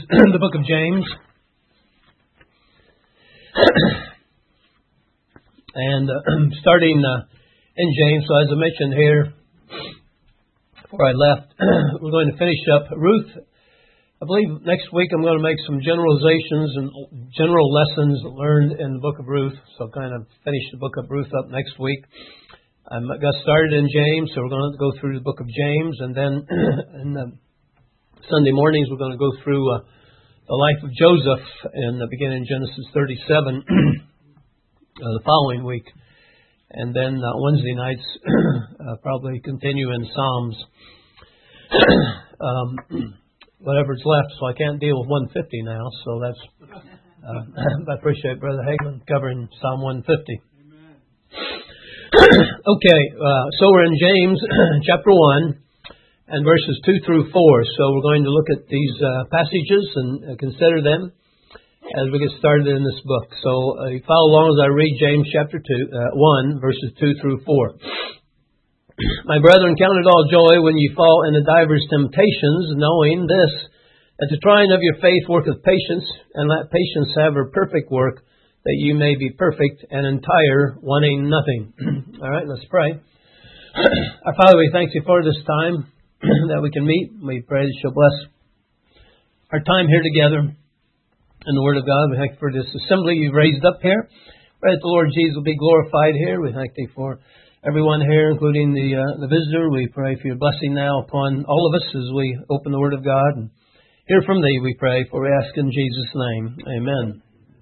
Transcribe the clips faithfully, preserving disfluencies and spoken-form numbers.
the book of James. and uh, starting uh, in James, so as I mentioned here before I left, we're going to finish up Ruth. I believe next week I'm going to make some generalizations and general lessons learned in the book of Ruth. So kind of finish the book of Ruth up next week. I got started in James, so we're going to go through the book of James, and then in the Sunday mornings we're going to go through uh, the life of Joseph, and uh, beginning in Genesis thirty-seven uh, the following week, and then uh, Wednesday nights uh, probably continue in Psalms. um, whatever's left, so I can't deal with one fifty now. So that's uh, I appreciate Brother Hagman covering Psalm one fifty. Okay, uh, so we're in James chapter one and verses two through four. So we're going to look at these uh, passages and uh, consider them as we get started in this book. So uh, you follow along as I read James chapter two, uh, one, verses two through four. My brethren, count it all joy when ye fall into divers temptations, knowing this, that the trying of your faith worketh patience, and let patience have her perfect work, that you may be perfect and entire, wanting nothing. All right, let's pray. Our Father, we thank you for this time that we can meet. We pray that you'll bless our time here together in the Word of God. We thank you for this assembly you've raised up here. Pray that the Lord Jesus will be glorified here. We thank thee for everyone here, including the uh, the visitor. We pray for your blessing now upon all of us as we open the Word of God and hear from thee, we pray, for we ask in Jesus' name. Amen.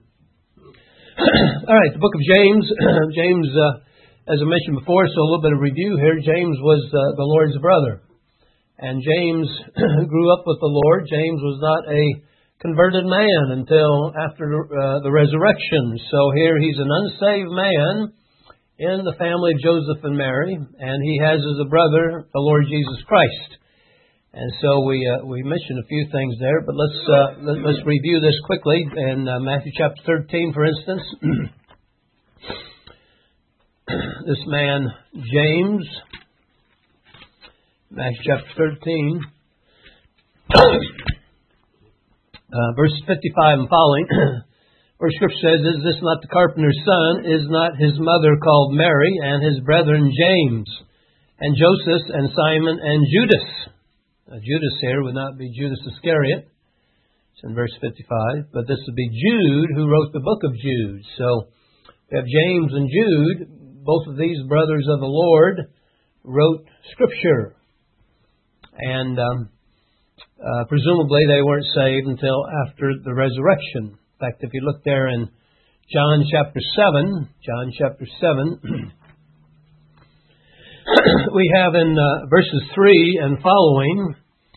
All right, the book of James. James, uh, as I mentioned before, so a little bit of review here. James was uh, the Lord's brother. And James grew up with the Lord. James was not a converted man until after uh, the resurrection. So here he's an unsaved man in the family of Joseph and Mary. And he has as a brother the Lord Jesus Christ. And so we uh, we mentioned a few things there, but let's uh, let, let's review this quickly. In uh, Matthew chapter thirteen, for instance, this man James, Matthew chapter thirteen, uh, verse fifty-five and following, where Scripture says, "Is this not the carpenter's son? Is not his mother called Mary, and his brethren James, and Joseph, and Simon, and Judas?" Now, Judas here would not be Judas Iscariot. It's in verse fifty-five. But this would be Jude, who wrote the book of Jude. So we have James and Jude. Both of these brothers of the Lord wrote Scripture. And um, uh, presumably they weren't saved until after the resurrection. In fact, if you look there in John chapter seven, John chapter seven, we have in uh, verses three and following,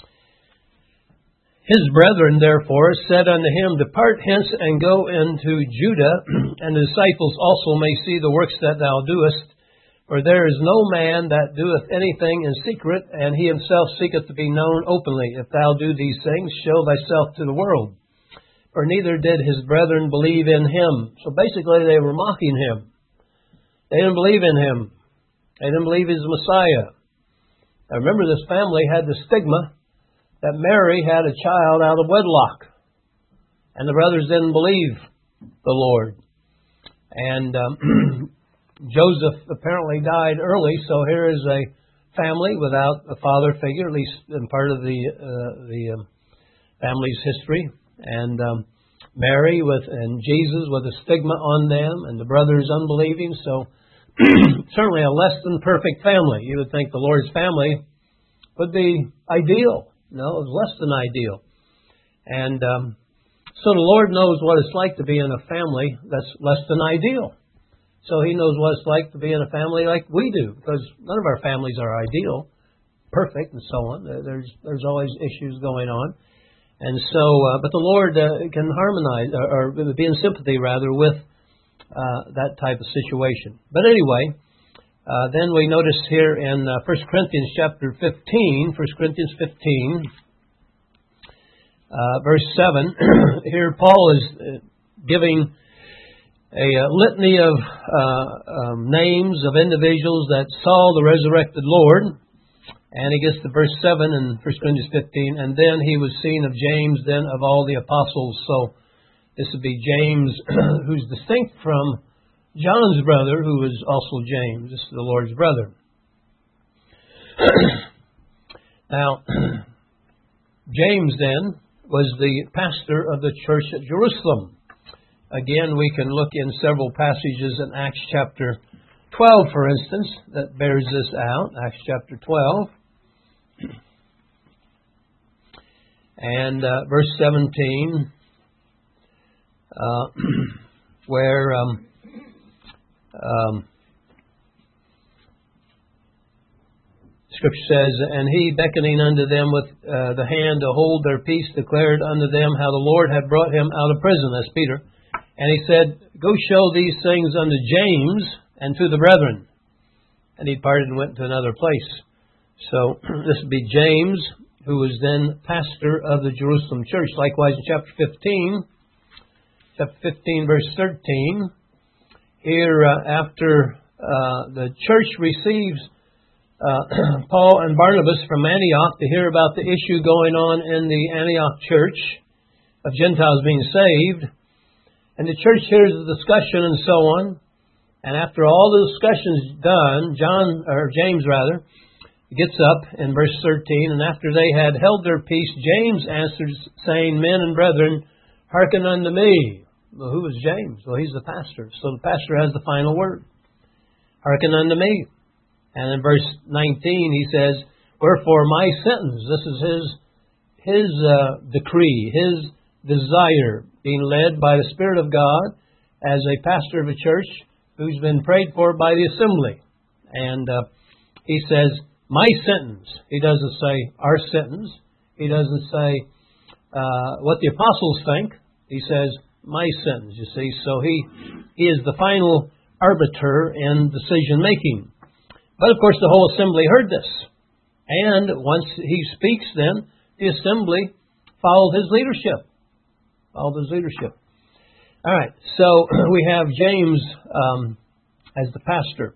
"His brethren therefore said unto him, Depart hence and go into Judah, and the disciples also may see the works that thou doest. For there is no man that doeth anything in secret, and he himself seeketh to be known openly. If thou do these things, show thyself to the world. For neither did his brethren believe in him." So basically they were mocking him. They didn't believe in him. They didn't believe he's the Messiah. Now remember, this family had the stigma that Mary had a child out of wedlock. And the brothers didn't believe the Lord. And um, Joseph apparently died early, so here is a family without a father figure, at least in part of the uh, the um, family's history. And um, Mary with and Jesus with a stigma on them, and the brothers unbelieving. So certainly a less than perfect family. You would think the Lord's family would be ideal. No, it was less than ideal. And um, so the Lord knows what it's like to be in a family that's less than ideal. So He knows what it's like to be in a family like we do, because none of our families are ideal, perfect, and so on. There's there's always issues going on. And so, uh, but the Lord uh, can harmonize, or, or be in sympathy, rather, with Uh, that type of situation. But anyway, uh, then we notice here in uh, First Corinthians chapter fifteen, First Corinthians fifteen, uh, verse seven, here Paul is uh, giving a uh, litany of uh, um, names of individuals that saw the resurrected Lord. And he gets to verse seven in First Corinthians fifteen, and then he was seen of James, then of all the apostles. So this would be James, who's distinct from John's brother, who is also James. This is the Lord's brother. Now, James then was the pastor of the church at Jerusalem. Again, we can look in several passages in Acts chapter twelve, for instance, that bears this out. Acts chapter twelve. And uh, verse seventeen, uh, where um, um, Scripture says, and he, beckoning unto them with uh, the hand to hold their peace, declared unto them how the Lord had brought him out of prison. That's Peter. And he said, go show these things unto James and to the brethren. And he departed and went to another place. So this would be James, who was then pastor of the Jerusalem church. Likewise in chapter fifteen, chapter fifteen, verse thirteen, here uh, after uh, the church receives uh, Paul and Barnabas from Antioch to hear about the issue going on in the Antioch church of Gentiles being saved, and the church hears the discussion and so on, and after all the discussion's done, John, or James rather, gets up in verse thirteen, and after they had held their peace, James answered, saying, men and brethren, hearken unto me. Well, who is James? Well, he's the pastor. So the pastor has the final word. Hearken unto me. And in verse nineteen, he says, wherefore my sentence, this is his, his uh, decree, his desire, being led by the Spirit of God as a pastor of a church who's been prayed for by the assembly. And uh, he says, my sentence. He doesn't say our sentence. He doesn't say uh, what the apostles think. He says my sentence, you see. So he, he is the final arbiter in decision making. But of course the whole assembly heard this. And once he speaks then, the assembly followed his leadership. Followed his leadership. All right, so we have James um, as the pastor.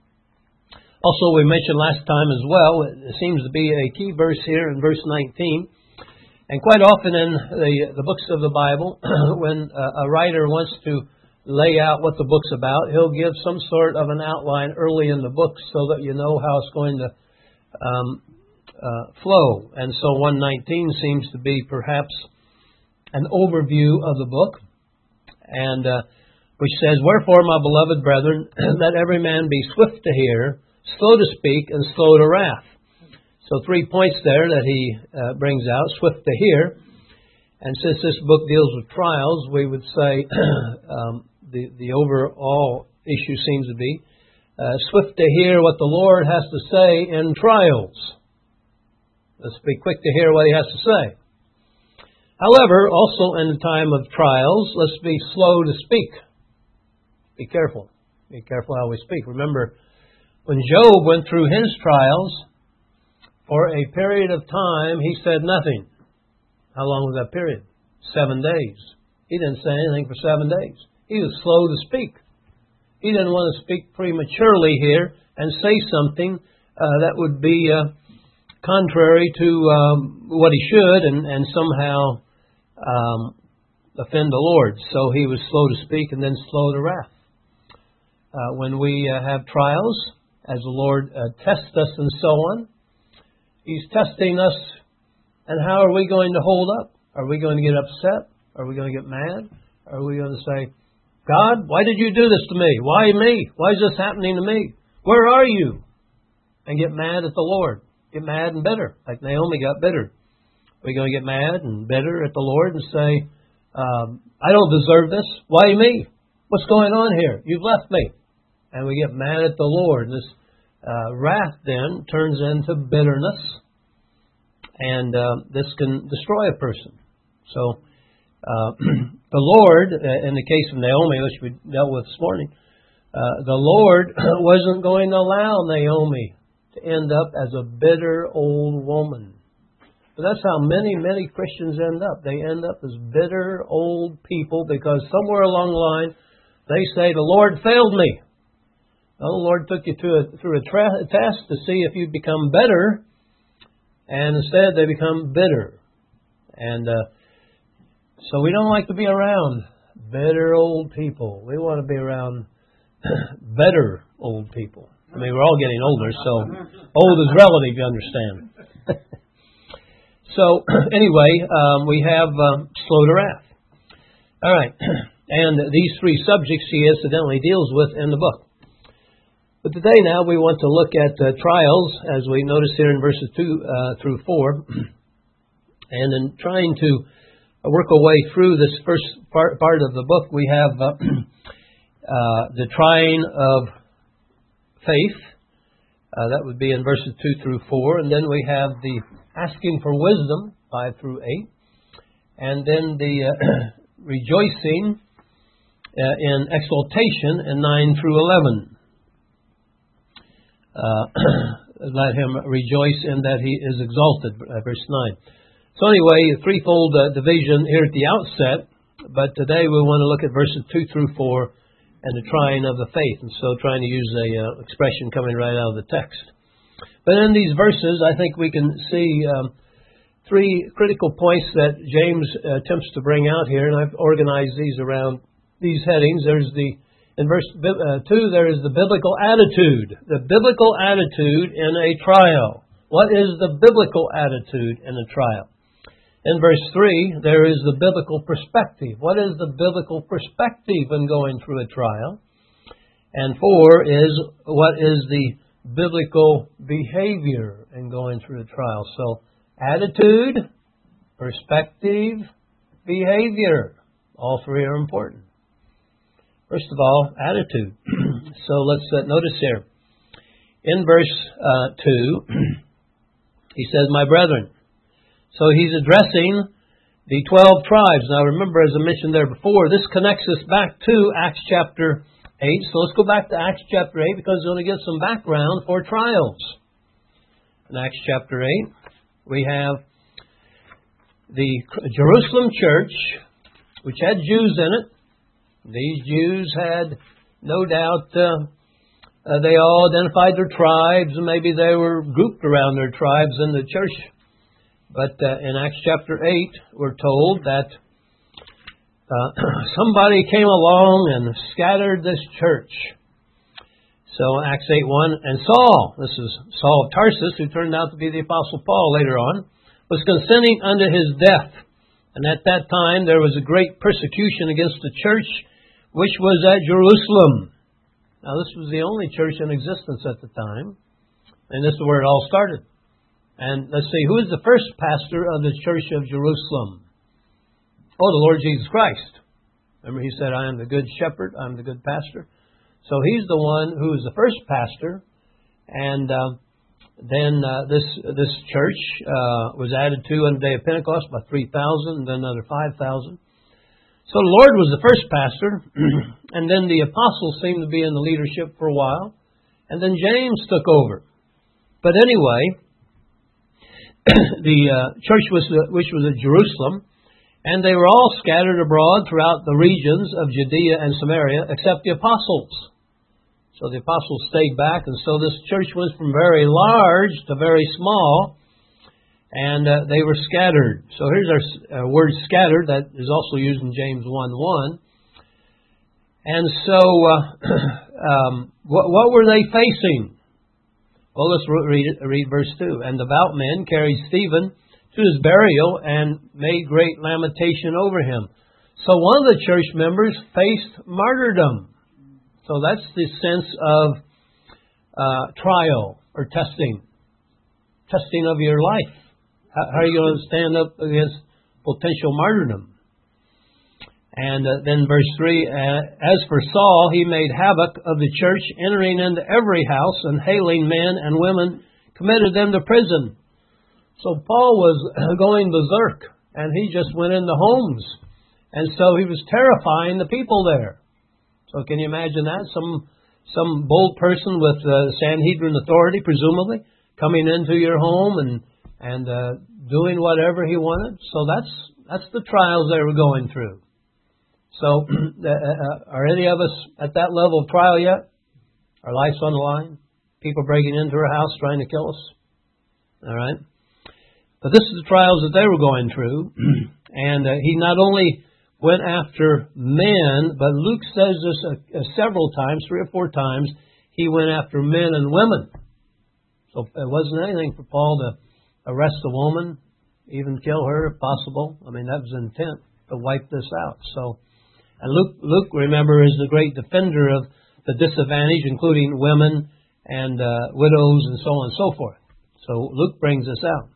Also, we mentioned last time as well, it seems to be a key verse here in verse nineteen. And quite often in the, the books of the Bible, when a writer wants to lay out what the book's about, he'll give some sort of an outline early in the book so that you know how it's going to um, uh, flow. And so one nineteen seems to be perhaps an overview of the book, and uh, which says, wherefore, my beloved brethren, let every man be swift to hear, slow to speak, and slow to wrath. So three points there that he uh, brings out, swift to hear. And since this book deals with trials, we would say um, the, the overall issue seems to be uh, swift to hear what the Lord has to say in trials. Let's be quick to hear what he has to say. However, also in the time of trials, let's be slow to speak. Be careful. Be careful how we speak. Remember, when Job went through his trials, for a period of time, he said nothing. How long was that period? Seven days. He didn't say anything for seven days. He was slow to speak. He didn't want to speak prematurely here and say something uh, that would be uh, contrary to um, what he should and, and somehow um, offend the Lord. So he was slow to speak and then slow to wrath. Uh, when we uh, have trials, as the Lord uh, tests us and so on, He's testing us, and how are we going to hold up? Are we going to get upset? Are we going to get mad? Are we going to say, God, why did you do this to me? Why me? Why is this happening to me? Where are you? And get mad at the Lord. Get mad and bitter, like Naomi got bitter. Are we going to get mad and bitter at the Lord and say, um, I don't deserve this. Why me? What's going on here? You've left me. And we get mad at the Lord. This Uh, wrath then turns into bitterness, and uh, this can destroy a person. So uh, the Lord, uh, in the case of Naomi, which we dealt with this morning, uh, the Lord wasn't going to allow Naomi to end up as a bitter old woman. But that's how many, many Christians end up. They end up as bitter old people because somewhere along the line they say, the Lord failed me. Well, the Lord took you to a, through a, tra- a test to see if you become better, and instead they become bitter. And uh, so we don't like to be around bitter old people. We want to be around better old people. I mean, we're all getting older, so old is relative, you understand. So, anyway, um, we have um, slow to wrath. All right. And these three subjects he incidentally deals with in the book. But today now we want to look at uh, trials, as we notice here in verses two uh, through four. And in trying to work our way through this first part, part of the book, we have uh, uh, the trying of faith. Uh, that would be in verses two through four. And then we have the asking for wisdom, five through eight. And then the uh, rejoicing uh, in exaltation in nine through eleven. Uh, let him rejoice in that he is exalted, verse nine. So anyway, a threefold uh, division here at the outset, but today we want to look at verses two through four and the trying of the faith, and so trying to use a uh, expression coming right out of the text. But in these verses, I think we can see um, three critical points that James uh, attempts to bring out here, and I've organized these around these headings. There's the In verse uh, two, there is the biblical attitude. The biblical attitude in a trial. What is the biblical attitude in a trial? In verse three, there is the biblical perspective. What is the biblical perspective in going through a trial? And four is, what is the biblical behavior in going through a trial? So, attitude, perspective, behavior. All three are important. First of all, attitude. So let's uh, notice here. In verse uh, two, he says, my brethren. So he's addressing the twelve tribes. Now remember, as I mentioned there before, this connects us back to Acts chapter eight. So let's go back to Acts chapter eight because it's going to give some background for trials. In Acts chapter eight, we have the Jerusalem church, which had Jews in it. These Jews had, no doubt, uh, uh, they all identified their tribes, and maybe they were grouped around their tribes in the church. But uh, in Acts chapter eight, we're told that uh, somebody came along and scattered this church. So Acts eight one, and Saul, this is Saul of Tarsus, who turned out to be the Apostle Paul later on, was consenting unto his death. And at that time, there was a great persecution against the church, which was at Jerusalem. Now, this was the only church in existence at the time. And this is where it all started. And let's see, who is the first pastor of the church of Jerusalem? Oh, the Lord Jesus Christ. Remember, he said, I am the good shepherd, I'm the good pastor. So he's the one who is the first pastor. And uh, then uh, this this church uh, was added to on the day of Pentecost, about three thousand, and then another five thousand. So the Lord was the first pastor, and then the apostles seemed to be in the leadership for a while, and then James took over. But anyway, the uh, church was uh, which was at Jerusalem, and they were all scattered abroad throughout the regions of Judea and Samaria, except the apostles. So the apostles stayed back, and so this church went from very large to very small, and uh, they were scattered. So here's our uh, word scattered that is also used in James one one. And so, uh, um, what, what were they facing? Well, let's read it, read verse two. And devout men carried Stephen to his burial and made great lamentation over him. So one of the church members faced martyrdom. So that's the sense of uh, trial or testing. Testing of your life. How, how are you going to stand up against potential martyrdom? And uh, then verse three, uh, as for Saul, he made havoc of the church, entering into every house and hailing men and women, committed them to prison. So Paul was going berserk, and he just went into homes. And so he was terrifying the people there. So can you imagine that? Some some bold person with uh, Sanhedrin authority, presumably, coming into your home and and uh, doing whatever he wanted. So that's that's the trials they were going through. So, uh, are any of us at that level of trial yet? Our life's on the line? People breaking into our house trying to kill us? All right. But this is the trials that they were going through. And uh, he not only went after men, but Luke says this uh, uh, several times, three or four times, he went after men and women. So it wasn't anything for Paul to arrest a woman, even kill her if possible. I mean, that was intent to wipe this out. So, and Luke, Luke, remember, is the great defender of the disadvantaged, including women and uh, widows and so on and so forth. So Luke brings this out.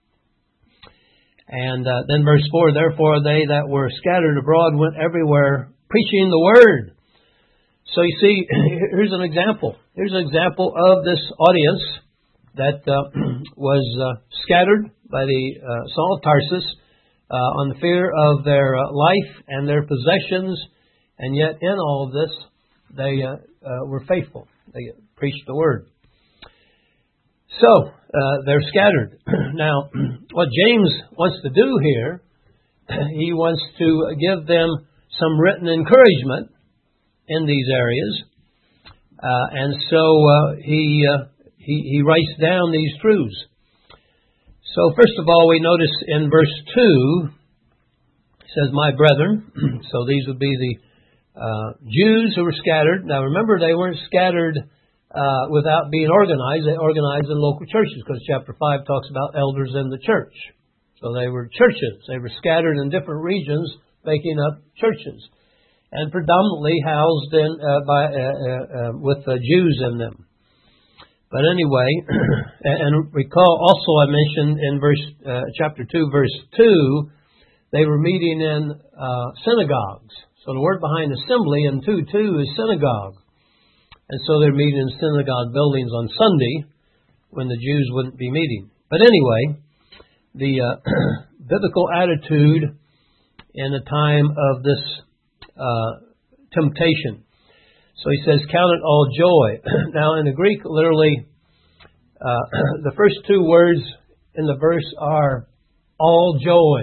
And uh, then verse four, therefore they that were scattered abroad went everywhere preaching the word. So you see, here's an example. Here's an example of this audience that uh, was uh, scattered by the uh, Saul of Tarsus uh, on the fear of their uh, life and their possessions, and yet in all of this they uh, uh, were faithful. They preached the word. So, uh, they're scattered. Now, what James wants to do here, he wants to give them some written encouragement in these areas. Uh, and so uh, he, uh, he he writes down these truths. So, first of all, we notice in verse two, it says, my brethren. So these would be the uh, Jews who were scattered. Now, remember, they weren't scattered Uh, without being organized. They organized in local churches, because chapter five talks about elders in the church. So they were churches. They were scattered in different regions, making up churches, and predominantly housed in uh, by uh, uh, uh, with uh, Jews in them. But anyway, and recall also I mentioned in verse uh, chapter two, verse two, they were meeting in uh, synagogues. So the word behind assembly in two two is synagogue. And so they're meeting in synagogue buildings on Sunday when the Jews wouldn't be meeting. But anyway, the uh, biblical attitude in the time of this uh, temptation. So he says, count it all joy. Now in the Greek, literally, uh, the first two words in the verse are all joy.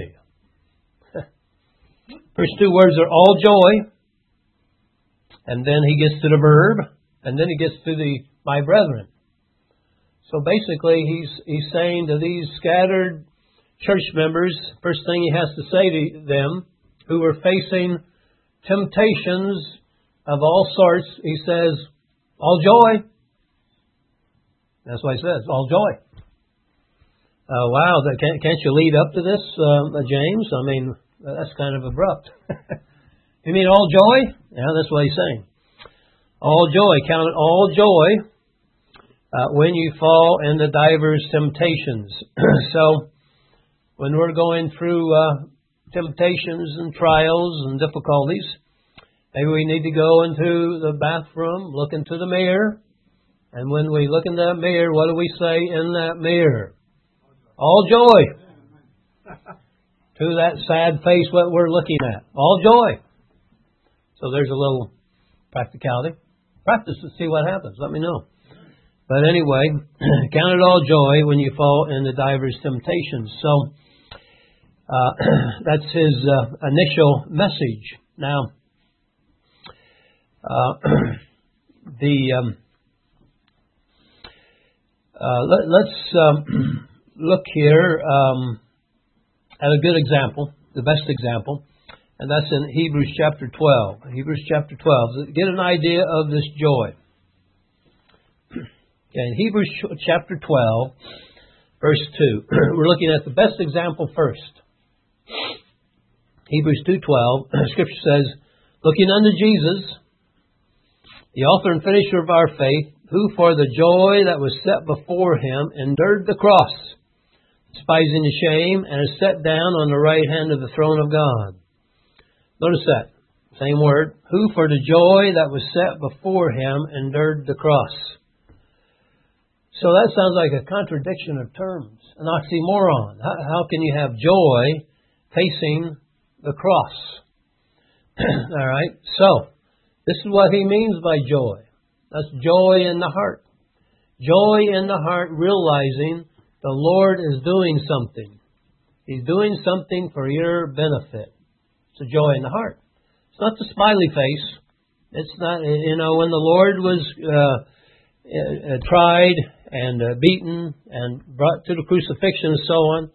First two words are all joy. And then he gets to the verb. And then he gets to the my brethren. So basically, he's he's saying to these scattered church members, first thing he has to say to them, who are facing temptations of all sorts, he says, all joy. That's what he says, all joy. Uh, wow, that, can't, can't you lead up to this, uh, James? I mean, that's kind of abrupt. You mean all joy? Yeah, that's what he's saying. All joy, count it all joy uh, when you fall into divers temptations. So, when we're going through uh, temptations and trials and difficulties, maybe we need to go into the bathroom, look into the mirror, and when we look in that mirror, what do we say in that mirror? All joy. To that sad face what we're looking at. All joy. So there's a little practicality. Practice to see what happens. Let me know. But anyway, count it all joy when you fall into divers temptations. So uh, that's his uh, initial message. Now, uh, the um, uh, let, let's um, look here um, at a good example, the best example. And that's in Hebrews chapter twelve. Hebrews chapter twelve. Get an idea of this joy. Okay, in Hebrews chapter twelve, verse two. We're looking at the best example first. Hebrews two twelve. Scripture says, looking unto Jesus, the author and finisher of our faith, who for the joy that was set before him endured the cross, despising the shame, and is set down on the right hand of the throne of God. Notice that. Same word. Who for the joy that was set before him endured the cross. So that sounds like a contradiction of terms. An oxymoron. How, how can you have joy facing the cross? All right. So, this is what he means by joy. That's joy in the heart. Joy in the heart, realizing the Lord is doing something. He's doing something for your benefit. It's a joy in the heart. It's not the smiley face. It's not, you know, when the Lord was uh, uh, tried and uh, beaten and brought to the crucifixion and so on,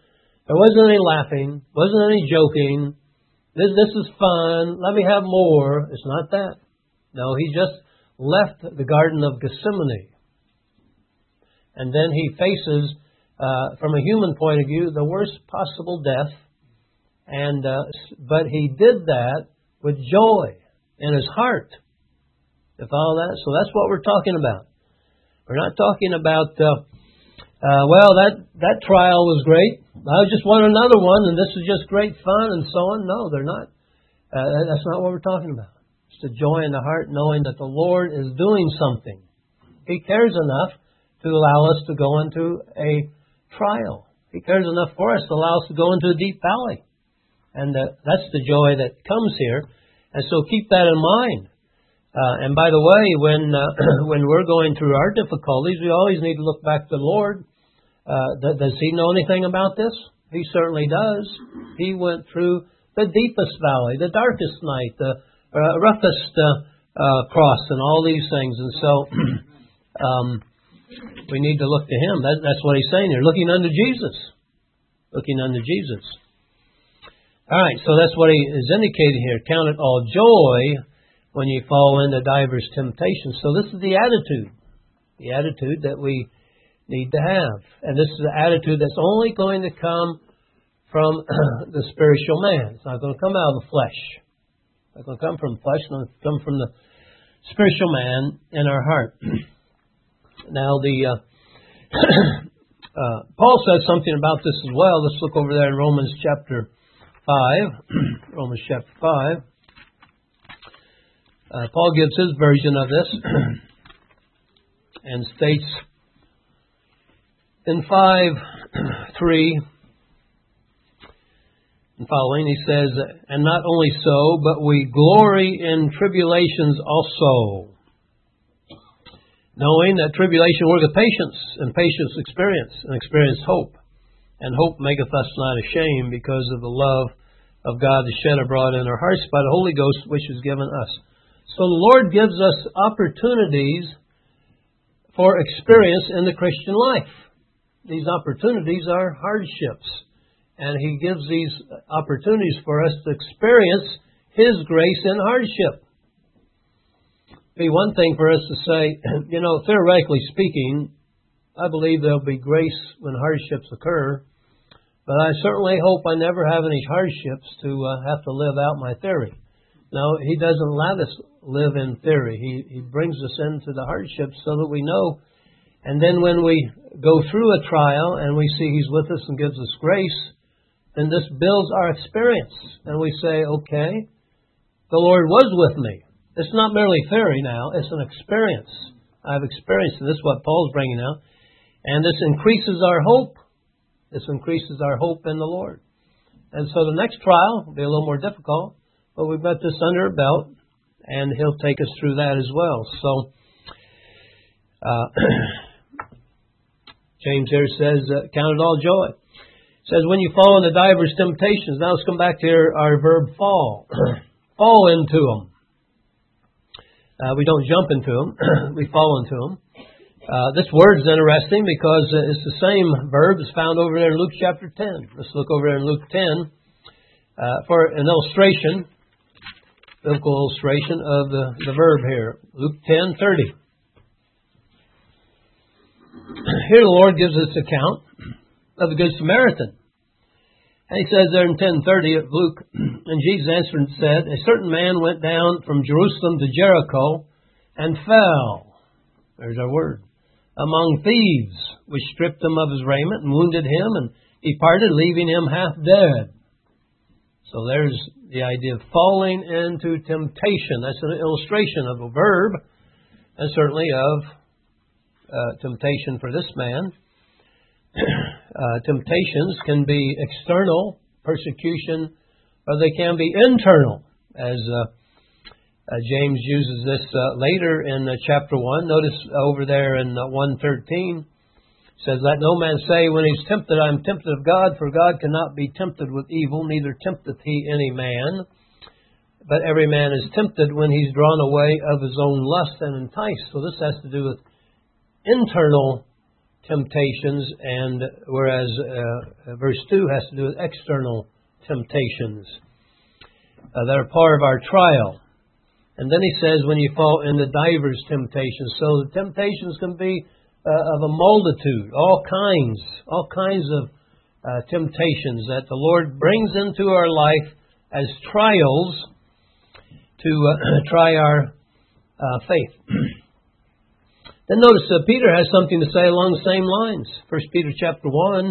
There wasn't any laughing, wasn't any joking. This, this is fun. Let me have more. It's not that. No, he just left the Garden of Gethsemane. And then he faces, uh, from a human point of view, the worst possible death. And uh, but he did that with joy in his heart. You follow that? So that's what we're talking about. We're not talking about, uh, uh, well, that, that trial was great. I just want another one, and this is just great fun, and so on. No, they're not. Uh, that's not what we're talking about. It's the joy in the heart, knowing that the Lord is doing something. He cares enough to allow us to go into a trial. He cares enough for us to allow us to go into a deep valley. And uh, that's the joy that comes here. And so keep that in mind. Uh, and by the way, when uh, when we're going through our difficulties, we always need to look back to the Lord. Uh, th- does He know anything about this? He certainly does. He went through the deepest valley, the darkest night, the uh, roughest uh, uh, cross, and all these things. And so um, we need to look to Him. That, that's what He's saying here. Looking unto Jesus. Looking unto Jesus. All right, so that's what He is indicating here. Count it all joy when you fall into divers temptations. So this is the attitude. The attitude that we need to have. And this is the attitude that's only going to come from the spiritual man. It's not going to come out of the flesh. It's not going to come from the flesh. It's going to come from the spiritual man in our heart. Now, the uh, uh, Paul says something about this as well. Let's look over there in Romans chapter five. Romans chapter five. Uh, Paul gives his version of this and states in five three and following, he says, and not only so, but we glory in tribulations also, knowing that tribulation worketh patience, and patience experience, and experience hope. And hope maketh us not ashamed, because of the love of God is shed abroad in our hearts by the Holy Ghost, which is given us. So the Lord gives us opportunities for experience in the Christian life. These opportunities are hardships. And He gives these opportunities for us to experience His grace in hardship. It'd be one thing for us to say, you know, theoretically speaking, I believe there'll be grace when hardships occur. But I certainly hope I never have any hardships to uh, have to live out my theory. No, He doesn't let us live in theory. He, he brings us into the hardships so that we know. And then when we go through a trial and we see He's with us and gives us grace, then this builds our experience. And we say, okay, the Lord was with me. It's not merely theory now. It's an experience. I've experienced it. This is what Paul's bringing out. And this increases our hope. This increases our hope in the Lord. And so the next trial will be a little more difficult. But we've got this under our belt, and He'll take us through that as well. So, uh, James here says, uh, count it all joy. It says, when you fall into divers temptations. Now let's come back to our, our verb fall. Fall into them. Uh, we don't jump into them. We fall into them. Uh, this word is interesting because it's the same verb as found over there in Luke chapter ten. Let's look over there in Luke ten uh, for an illustration. Biblical illustration of the, the verb here. Luke ten thirty. Here the Lord gives us account of the Good Samaritan. And He says there in ten thirty of Luke, and Jesus answered and said, a certain man went down from Jerusalem to Jericho and fell. There's our word. Among thieves, which stripped him of his raiment and wounded him and departed, leaving him half dead. So there's the idea of falling into temptation. That's an illustration of a verb, and certainly of uh, temptation for this man. uh, temptations can be external persecution, or they can be internal, as uh, uh, James uses this uh, later in uh, chapter one. Notice over there in uh, one thirteen, says, let no man say when he's tempted, I am tempted of God, for God cannot be tempted with evil, neither tempteth He any man. But every man is tempted when he's drawn away of his own lust and enticed. So this has to do with internal temptations, and whereas uh, verse two has to do with external temptations uh, that are part of our trial. And then he says, when you fall into divers temptations. So the temptations can be uh, of a multitude, all kinds, all kinds of uh, temptations that the Lord brings into our life as trials to uh, try our uh, faith. Then notice uh, Peter has something to say along the same lines. First Peter chapter one.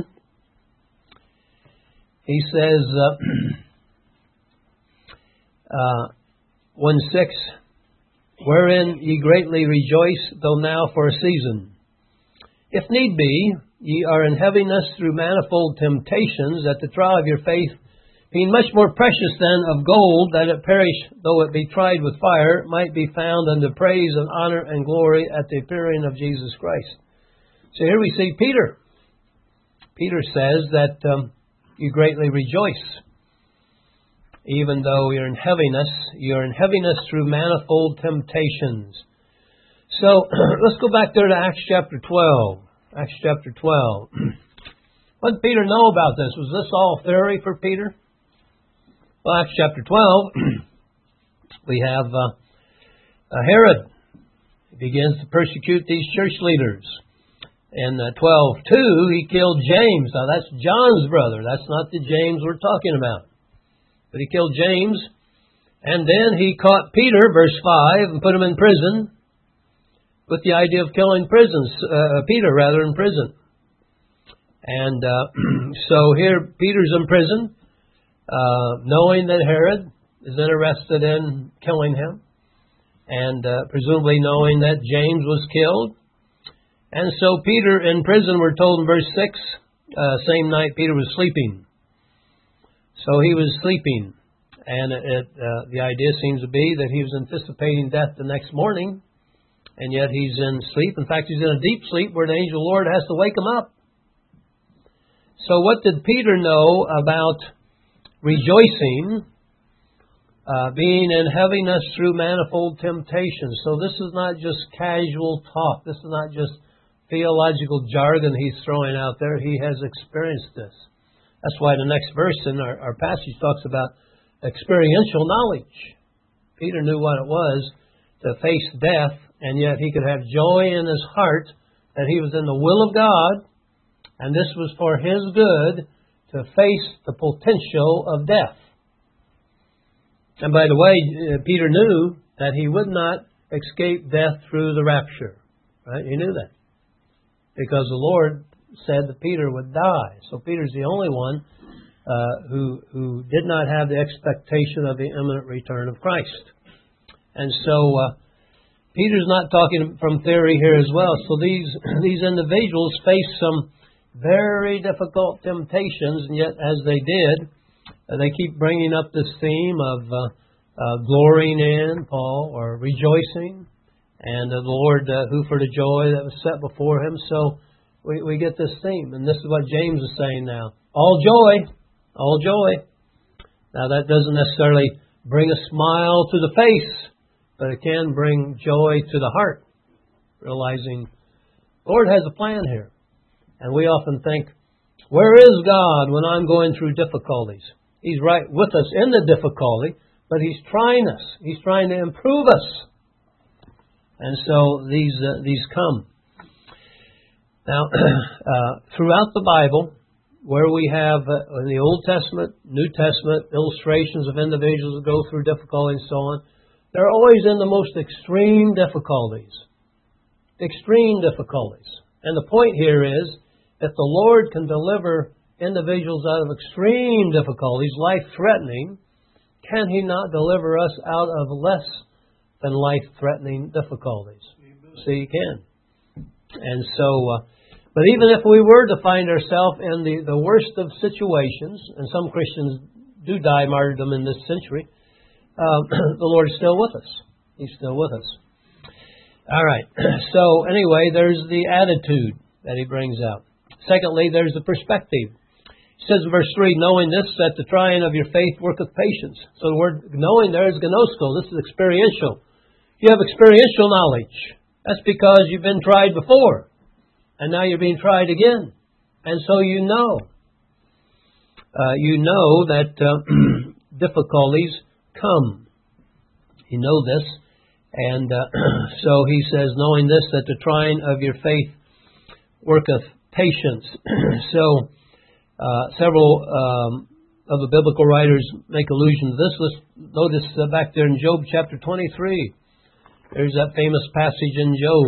He says, uh, uh, one six, wherein ye greatly rejoice, though now for a season. If need be, ye are in heaviness through manifold temptations, that the trial of your faith, being much more precious than of gold, that it perish, though it be tried with fire, might be found unto praise and honor and glory at the appearing of Jesus Christ. So here we see Peter. Peter says that um, you greatly rejoice. Even though you're in heaviness, you're in heaviness through manifold temptations. So, let's go back there to Acts chapter twelve. Acts chapter twelve. What did Peter know about this? Was this all theory for Peter? Well, Acts chapter twelve, we have uh, uh, Herod. He begins to persecute these church leaders. In uh, twelve two, he killed James. Now, that's John's brother. That's not the James we're talking about. But he killed James, and then he caught Peter, verse five, and put him in prison with the idea of killing prisons, uh, Peter rather in prison. And uh, so here Peter's in prison, uh, knowing that Herod is interested in killing him, and uh, presumably knowing that James was killed. And so Peter in prison, we're told in verse six, uh, same night Peter was sleeping. So he was sleeping, and it, uh, the idea seems to be that he was anticipating death the next morning, and yet he's in sleep. In fact, he's in a deep sleep where the angel of the Lord has to wake him up. So what did Peter know about rejoicing, uh, being in heaviness through manifold temptations? So this is not just casual talk. This is not just theological jargon he's throwing out there. He has experienced this. That's why the next verse in our, our passage talks about experiential knowledge. Peter knew what it was to face death, and yet he could have joy in his heart that he was in the will of God, and this was for his good to face the potential of death. And by the way, Peter knew that he would not escape death through the rapture. Right? He knew that. Because the Lord said that Peter would die. So Peter's the only one uh, who who did not have the expectation of the imminent return of Christ. And so uh, Peter's not talking from theory here as well. So these these individuals face some very difficult temptations, and yet as they did, uh, they keep bringing up this theme of uh, uh, glorying in, Paul, or rejoicing, and uh, the Lord uh, who for the joy that was set before him. So We, we get this theme, and this is what James is saying now. All joy, all joy. Now that doesn't necessarily bring a smile to the face, but it can bring joy to the heart, realizing the Lord has a plan here. And we often think, where is God when I'm going through difficulties? He's right with us in the difficulty, but He's trying us. He's trying to improve us. And so these uh, these come. Now, uh, throughout the Bible, where we have uh, in the Old Testament, New Testament, illustrations of individuals who go through difficulty and so on, they're always in the most extreme difficulties. Extreme difficulties. And the point here is, if the Lord can deliver individuals out of extreme difficulties, life-threatening, can He not deliver us out of less than life-threatening difficulties? See, He can. And so, uh, but even if we were to find ourselves in the, the worst of situations, and some Christians do die martyrdom in this century, uh, the Lord is still with us. He's still with us. All right. So anyway, there's the attitude that He brings out. Secondly, there's the perspective. It says in verse three, knowing this, that the trying of your faith worketh patience. So the word knowing there is gnosko. This is experiential. You have experiential knowledge. That's because you've been tried before. And now you're being tried again. And so you know. Uh, you know that uh, difficulties come. You know this. And uh, so he says, knowing this, that the trying of your faith worketh patience. so uh, several um, of the biblical writers make allusion to this. Let's notice uh, back there in Job chapter twenty-three. There's that famous passage in Job.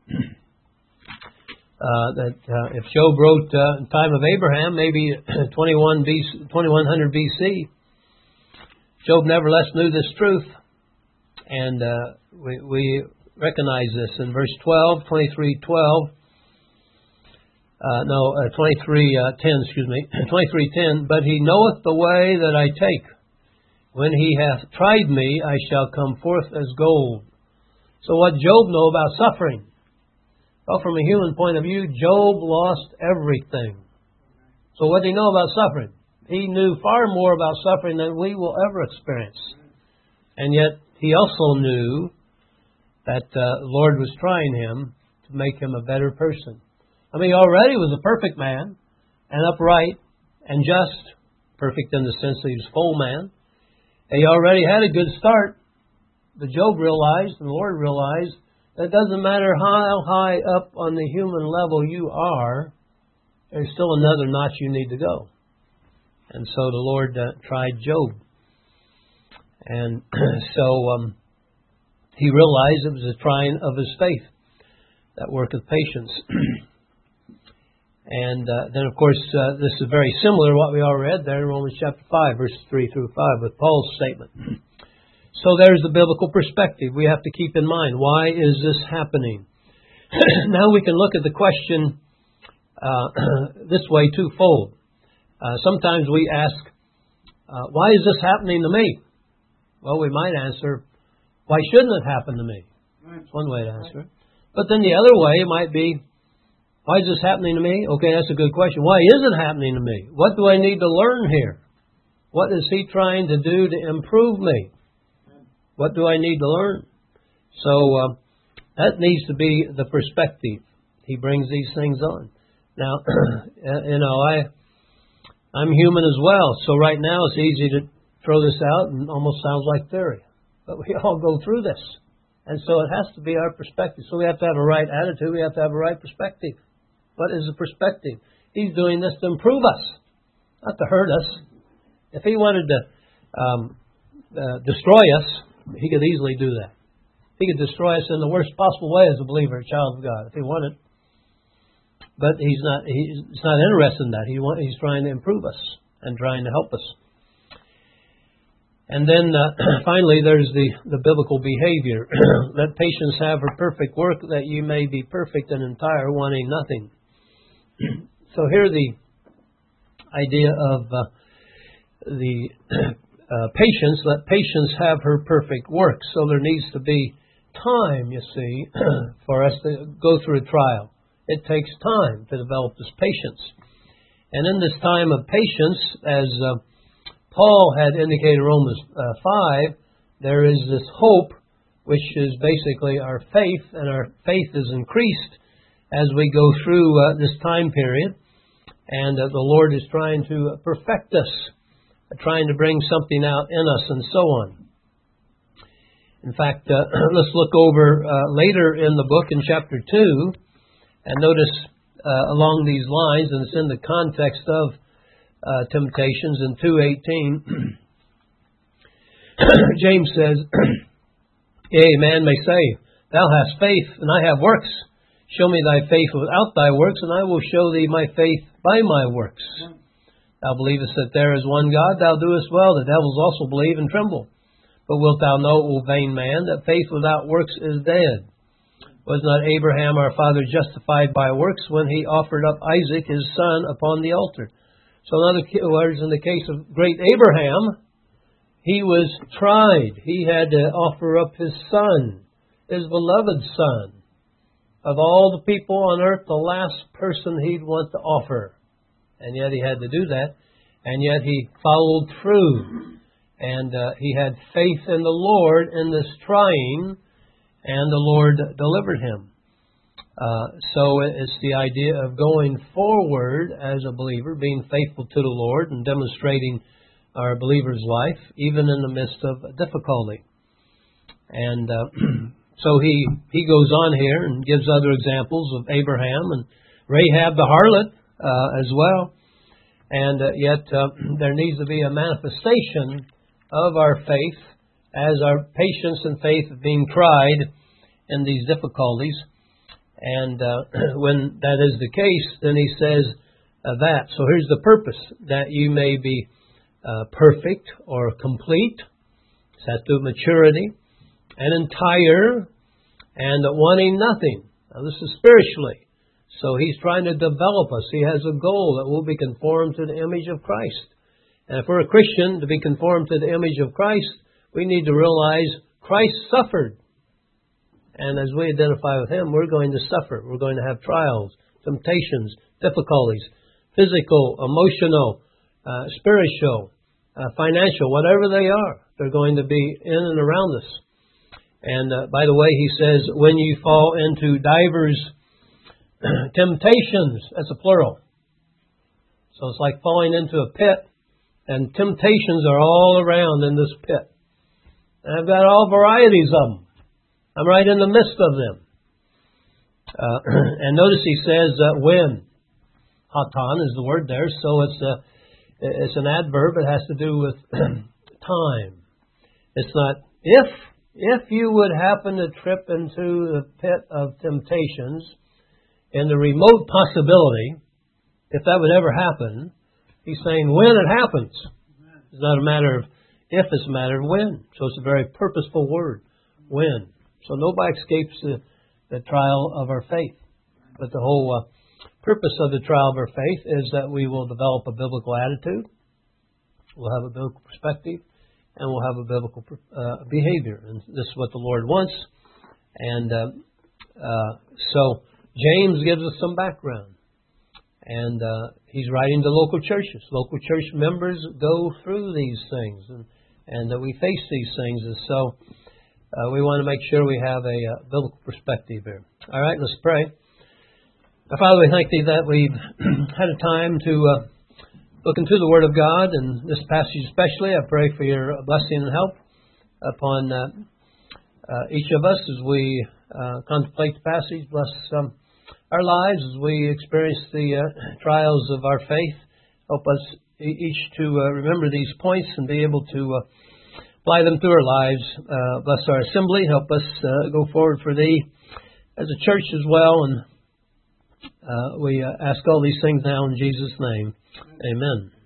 uh, that uh, if Job wrote uh, in the time of Abraham, maybe twenty-one hundred B C, Job nevertheless knew this truth. And uh, we, we recognize this in verse twelve, twenty-three twelve. Uh, no, uh, twenty-three ten, excuse me, twenty-three ten. But he knoweth the way that I take. When he hath tried me, I shall come forth as gold. So what Job know about suffering? Well, from a human point of view, Job lost everything. So what did he know about suffering? He knew far more about suffering than we will ever experience. And yet, he also knew that uh, the Lord was trying him to make him a better person. I mean, he already was a perfect man, and upright, and just. Perfect in the sense that he was full man. And he already had a good start. But Job realized, and the Lord realized, that it doesn't matter how high up on the human level you are, there's still another notch you need to go. And so the Lord uh, tried Job. And so um, he realized it was a trying of his faith that worketh patience. and uh, then, of course, uh, this is very similar to what we already read there in Romans chapter five, verses three through five, with Paul's statement. So there's the biblical perspective we have to keep in mind. Why is this happening? Now we can look at the question uh, this way twofold. Uh, sometimes we ask, uh, why is this happening to me? Well, we might answer, why shouldn't it happen to me? That's one way to answer it. But then the other way might be, why is this happening to me? Okay, that's a good question. Why is it happening to me? What do I need to learn here? What is he trying to do to improve me? What do I need to learn? So uh, that needs to be the perspective. He brings these things on. Now, you know, I, I'm human as well. So right now it's easy to throw this out and almost sounds like theory. But we all go through this. And so it has to be our perspective. So we have to have a right attitude. We have to have a right perspective. What is the perspective? He's doing this to improve us, not to hurt us. If he wanted to um, uh, destroy us, he could easily do that. He could destroy us in the worst possible way as a believer, a child of God, if he wanted. But he's not. He's not interested in that. He want, he's trying to improve us and trying to help us. And then uh, finally, there's the, the biblical behavior. Let patience have her perfect work, that you may be perfect and entire, wanting nothing. So here the idea of uh, the uh, patience. Let patience have her perfect work. So there needs to be time, you see, for us to go through a trial. It takes time to develop this patience. And in this time of patience, as uh, Paul had indicated in Romans uh, five, there is this hope, which is basically our faith, and our faith is increased as we go through uh, this time period. And uh, the Lord is trying to perfect us, trying to bring something out in us, and so on. In fact, uh, let's look over uh, later in the book in chapter two, and notice uh, along these lines, and it's in the context of uh, temptations in two eighteen. James says, yea, man may say, thou hast faith, and I have works. Show me thy faith without thy works, and I will show thee my faith by my works. Thou believest that there is one God, thou doest well. The devils also believe and tremble. But wilt thou know, O vain man, that faith without works is dead? Was not Abraham our father justified by works when he offered up Isaac his son upon the altar? So in other words, in the case of great Abraham, he was tried. He had to offer up his son, his beloved son. Of all the people on earth, the last person he'd want to offer. And yet he had to do that. And yet he followed through. And uh, he had faith in the Lord in this trying, and the Lord delivered him. Uh, so it's the idea of going forward as a believer, being faithful to the Lord and demonstrating our believer's life, even in the midst of difficulty. And uh, so he, he goes on here and gives other examples of Abraham and Rahab the harlot uh, as well. And uh, yet uh, there needs to be a manifestation of our faith as our patience and faith are being tried in these difficulties. And uh, when that is the case, then he says uh, that. So here's the purpose, that you may be uh, perfect or complete, that's to maturity, and entire, and wanting nothing. Now this is spiritually. So he's trying to develop us. He has a goal that we'll be conformed to the image of Christ. And if we're a Christian, to be conformed to the image of Christ, we need to realize Christ suffered. And as we identify with Him, we're going to suffer. We're going to have trials, temptations, difficulties, physical, emotional, uh, spiritual, uh, financial, whatever they are. They're going to be in and around us. And uh, by the way, he says, when you fall into divers temptations, that's a plural. So it's like falling into a pit, and temptations are all around in this pit. And I've got all varieties of them. I'm right in the midst of them. Uh, and notice he says, uh, when. Hatan is the word there, so it's a, it's an adverb. It has to do with time. It's not if. If you would happen to trip into the pit of temptations, in the remote possibility, if that would ever happen, he's saying when it happens. It's not a matter of if, it's a matter of when. So it's a very purposeful word, when. So nobody escapes the, the trial of our faith. But the whole uh, purpose of the trial of our faith is that we will develop a biblical attitude, we'll have a biblical perspective, and we'll have a biblical uh, behavior. And this is what the Lord wants. And uh, uh, so James gives us some background. And uh, he's writing to local churches. Local church members go through these things, and, and that uh, we face these things. And so uh, we want to make sure we have a uh, biblical perspective here. All right, let's pray. Our Father, we thank Thee that we've had a time to uh, look into the Word of God, and this passage especially. I pray for Your blessing and help upon uh, uh, each of us as we uh, contemplate the passage. Bless um, our lives as we experience the uh, trials of our faith. Help us each to uh, remember these points and be able to uh, apply them through our lives. Uh, bless our assembly. Help us uh, go forward for Thee as a church as well. And uh, we uh, ask all these things now in Jesus' name. Amen.